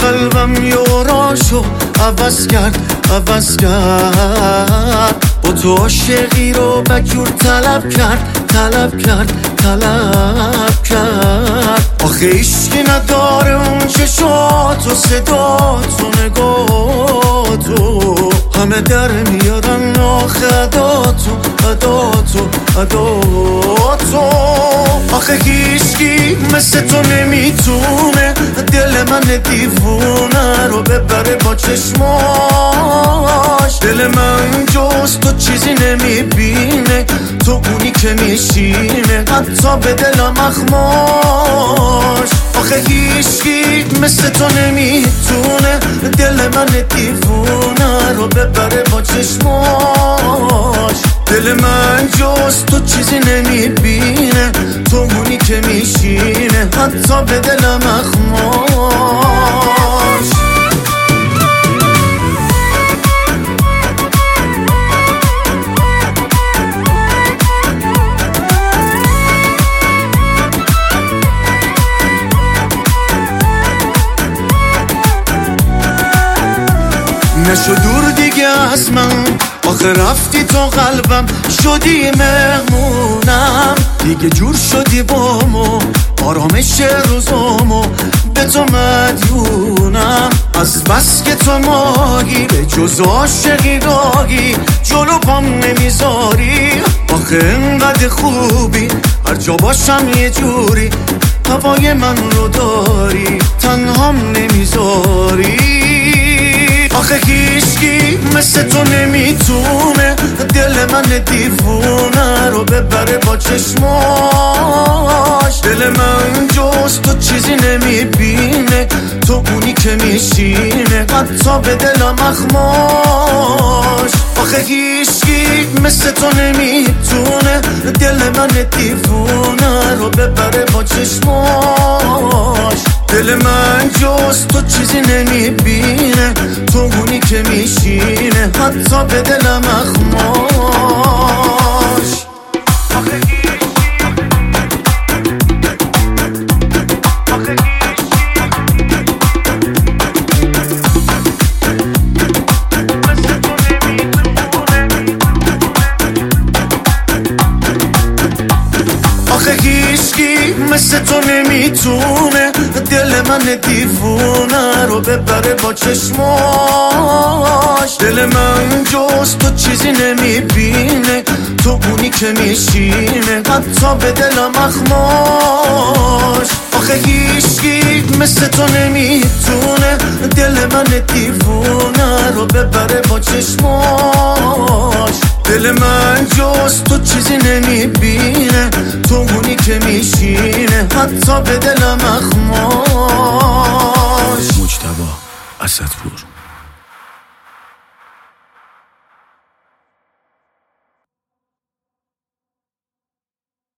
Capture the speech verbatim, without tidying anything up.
قلبم یوراشو عوض کرد عوض کرد، با تو عاشقی رو بجور طلب کرد طلب کرد طلب کرد. آخه عشقی نداره اون چشات و صدات و نگاتو، همه در میارن آخه اداتو اداتو اداتو. آخه هیچکی مثل تو نمیتونه دل من دیوونه رو ببره با چشماش. دل من جز تو چیزی نمیبینه، تو اونی که میشینه حتی به دلم اخماش. آخه هیچکی مثل تو نمیتونه دل من دیوونه رو ببره با چشماش. دل من جز تو چیزی نمیبینه، تو اونی که میشینه حتی به دلم اخماش. نشو دور دیگه از من، آخه رفتی تو قلبم شدی مهمونم. دیگه جور شدی بامو آرامش روزامو به تو مدیونم. از بس که تو ماهی به جز عاشقی راهی جلو پام نمیذاری. آخه انقدر خوبی هر جا باشم یه جوری هوای من رو داری تنهام نمیذاری. آخه هیچکی مثل تو نمیتونه دل من دیوونه رو ببره با چشماش. دل من جز تو چیزی نمیبینه، تو اونی که میشینه حتی به دلم اخماش. آخه هیچکی مثل تو نمیتونه دل من دیوونه رو ببره با چشماش. دل من جز تو چیزی نمیبینه، تو اونی که میشینه حتی به دلم اخماش. آخه هیچکی مثل تو نمیتونه دل من دیوونه رو ببره با چشماش. دل من جز تو چیزی نمیبینه، تو اونی که میشینه حتی به دلم اخماش. آخه هیچکی مثل تو نمیتونه دل من دیوونه رو ببره با چشماش. دل من جز تو چیزی نمیبینه، تو اونی که میشینه حتی به دلم اخماش. مجتبی اسدپور.